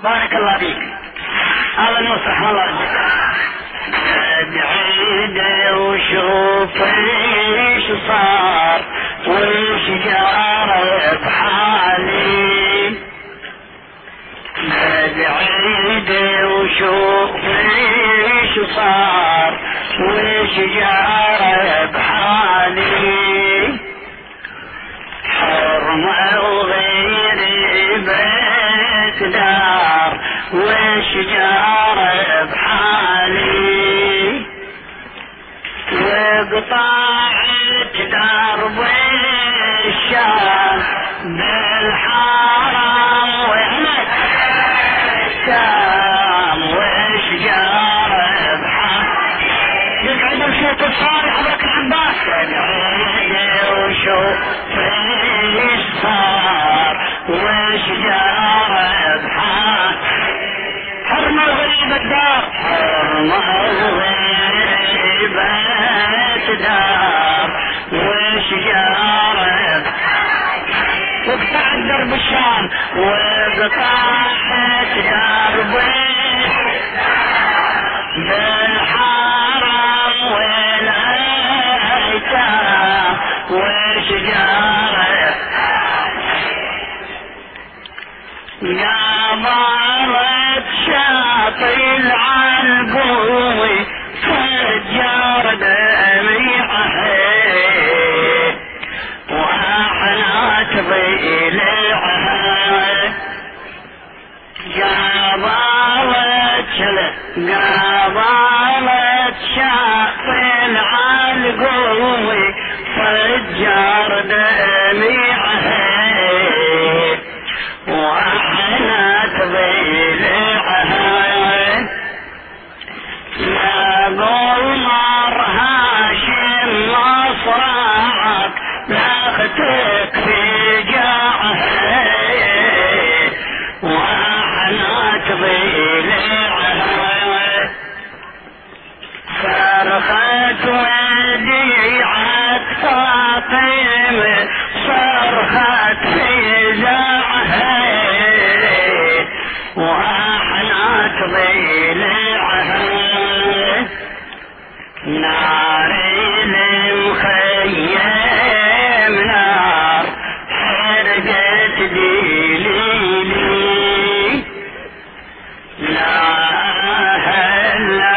بارك الله فيك. هذا المسرح والله بعيد وشوف ايش صار وايش جرى بحالي. بعيد وشوف ايش صار وايش جرى بحالي. حرمة وغيري بيت دار ويش جرى بحالي. وقطعت درب الشام بالحرام وهناك الشام ويش جرى بحالي. يقعد بشوط الصالح ابوك العباس وشوف ايش صار ويش جرى بحالي. حرمة غريب الدار حرمة غريب الدار ويش جرى. وقطع درب الشام وقطعت درب بالحرام والايتام ويش جرى. قامت شاطئ العنقوي فجر دميعه واحنات ضلعها. قابلت شاطئ العنقوي فجر دميعه وحنت ضلعها. يا قمر هاشم مصرعك لاختك في جاعها وحنت ضلعها. صرخت وديعت فاطمة صرخت في زعها وحنت ضلعها. نار المخيم نار حرقت دليلي. لا هلا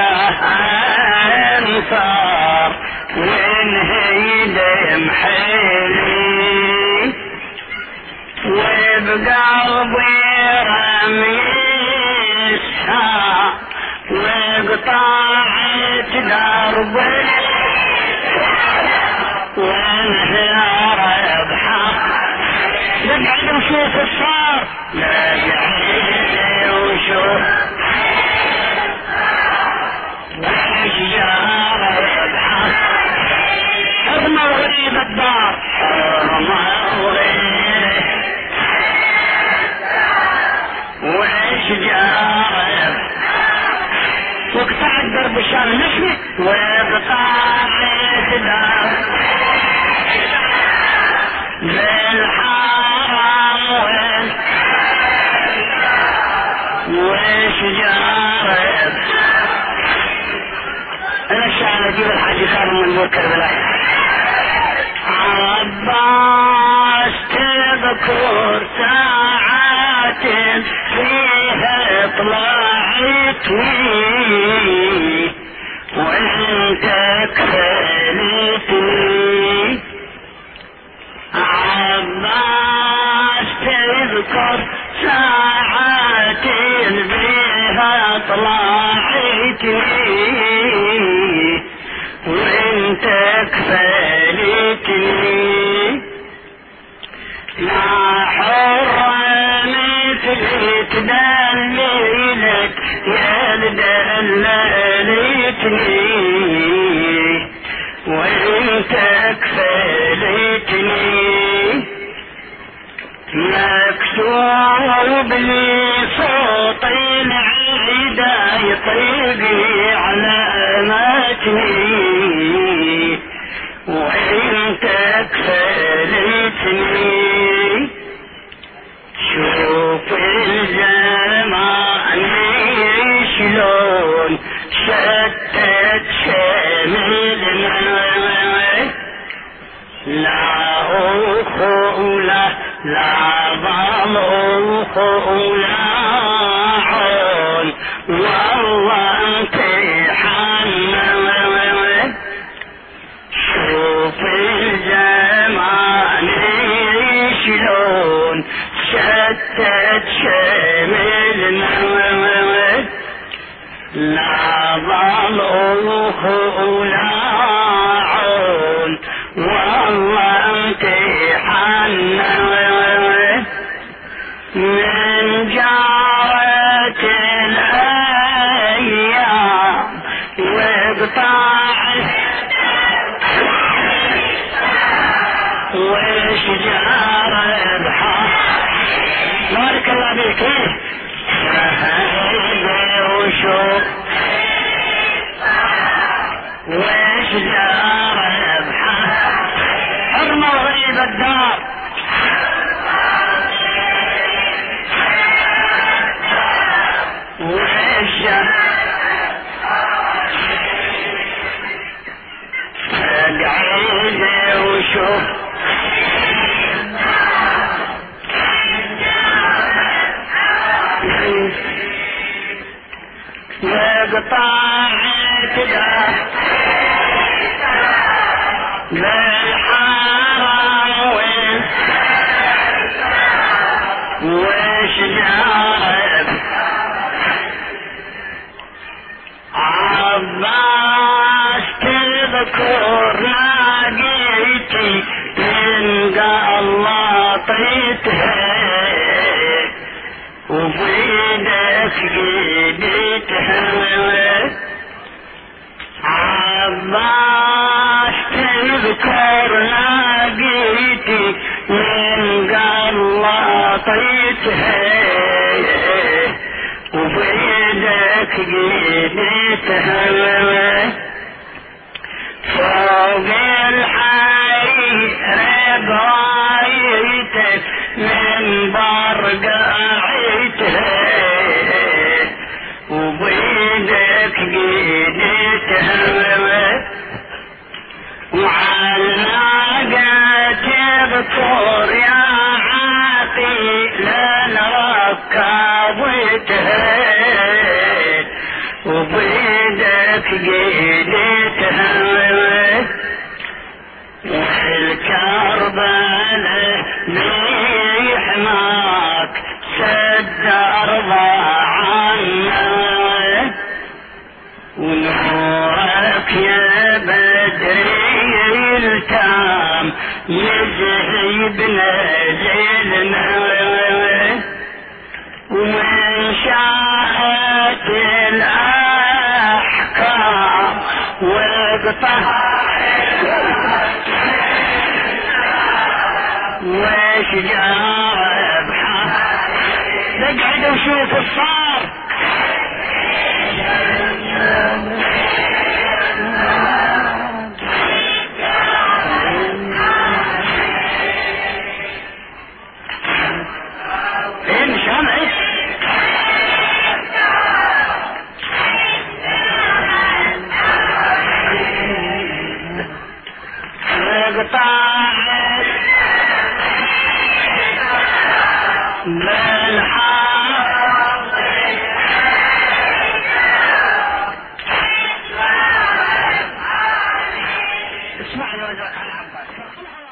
انصار وانهيد محيلي. وبقلبي رمي الساعة وقطعت درب وانهار بحق. نقعد نشوف الصار نقعد وشوف ويش جرى بحق. حرمة وغريب الدار حرمة وغريب ويش جرى. وقطع الدرب الشام نشمي وقطعت درب بالحرام ويش جرى. انا الشعر اجيب الحاج خالد من نور كربلاء. عباس تذكر ساعات فيها طلعتني وانت كفلتني. عباس تذكر ساعات بها طلعتني وانت كفلتني. لا حرة مثلي تدللك يا دللتني وانت كفلتني. مكتوب لي صوت العيدة يطيبي على ماتني وانت كفلتني. شوف الزمان خلاعون والله امتحان شوف الزمان شلون شتت شملنا لا ظلوا خلاعون والله امتحان من جارت الأيام وقطع وشجار بحر بارك الله بك وشوف وشجار بحر حرمة وغريب الدار اقعد وشوف وقطعت بالحرام وشجار عباس تذكر لاقيتي من الله طيتها وبيدك جديتها عباس تذكر لاقيتي من الله طيتها وبيدك جديتها فوق الحي رايتك من برقعتها وبيدك جديتها وعالناقة تذكر يا عاقل ركبتها وبيدك جديتها والكربلاء بيحماك سد أرضى عنا ونورك يا بدري التام يذهب نزلنا ومن شاءت الأحكام واقطع وشجار بحر اقعد وشوف الصار فين شمعك اقطعت بالحرام اسمعني وجهك على العباس